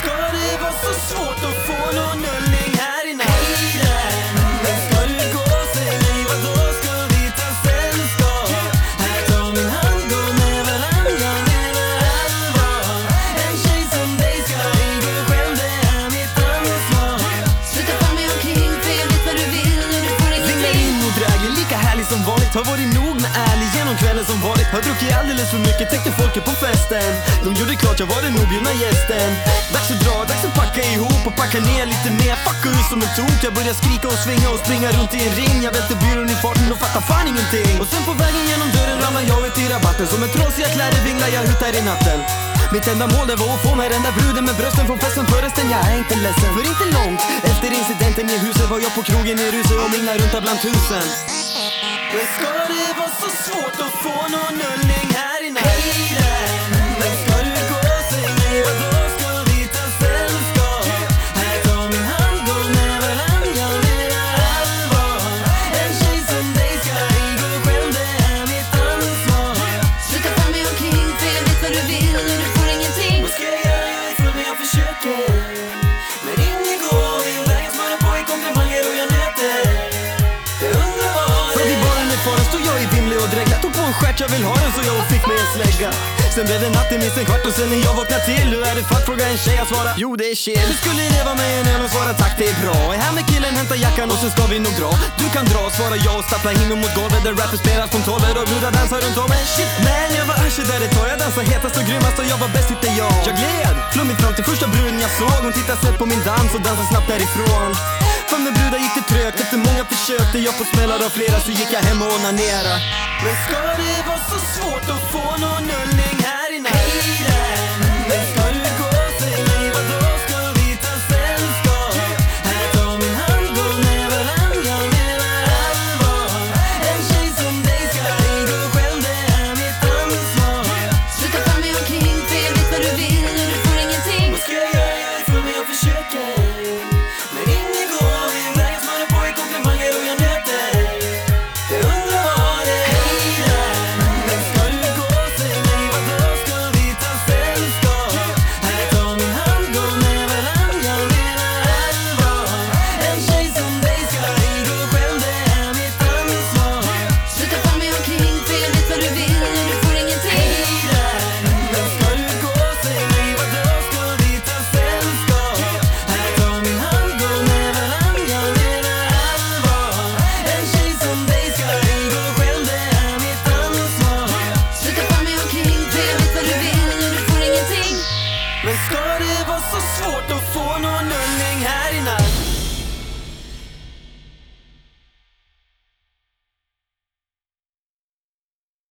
ska det vara så svårt att få någon nullning här i natt? Hej där, men ska du gå, säg mig vadå, ska vi ta sällskap? Här, ta min hand, gå med varann, jag menar allvar. En tjej som dig ska ej gå själv, det är mitt ansvar. Sluta få mig omkring, för jag vet vad du vill när du får ingenting. Ringlar in och dräger, lika härlig som vanligt. Har varit nog med ärlig genom kvällen som varit. Har druckit alldeles för mycket, täckte folket på festen. De gjorde klart jag var den objudna gästen. Dags att dra, dags att packa ihop och packa ner lite mer. Fucka ut som en tok, jag börjar skrika och svinga och springa runt i en ring. Jag välter byrån i farten och fattar fan ingenting. Och sen på vägen genom dörren ramlar jag ut i rabatten. Som en trasiga kläder vinglar jag ut här i natten. Mitt enda mål det var att få mig den där bruden med brösten från festen. Förresten jag är inte ledsen, för inte långt efter incidenten i huset var jag på krogen i ruset och minglade runt bland tusen. Men ska det vara så svårt att få någon nullning här i natt? Hej där, men ska du gå, säg mig vadå, ska vi ta sällskap? Här, ta min hand, gå med varann, jag menar allvar. En tjej som dig ska ej gå själv, det är mitt ansvar. Sluta få mig omkring, för jag vet vad du vill när du får ingenting. Vad ska jag göra? Jag är full men jag försöker. Men inget går, min vägen smörar på i komplimanger och jag nöter. Det undrar vad det är. Faren stod jag i vimle och drägla. Tog på en stjärt, jag vill ha den så jag fick mig en slägga. Sen blev det natt i minst en kvart och sen när jag vaknade till. Hur är det fatt? Fråga en tjej, jag svarar jo det är chill. Du skulle leva med en öl och svara tack det är bra. Är här med killen, hämta jackan och sen ska vi nog dra. Du kan dra, svara jag och stappla in mot golvet. Där rapper spelar kontroller och brudar dansar runt om. Men shit man, jag var arsig där ett tag. Jag dansar hetast och grymmast och jag var bäst tyckte jag. Jag gled flummigt fram till första bruden jag såg. Hon tittade snett på min dans och dansade snabbt därifrån. För med brudar gick det trögt, efter många försök. Jag på smällar av flera så gick jag hem och onanerade. Men ska det vara så svårt att få någon nullning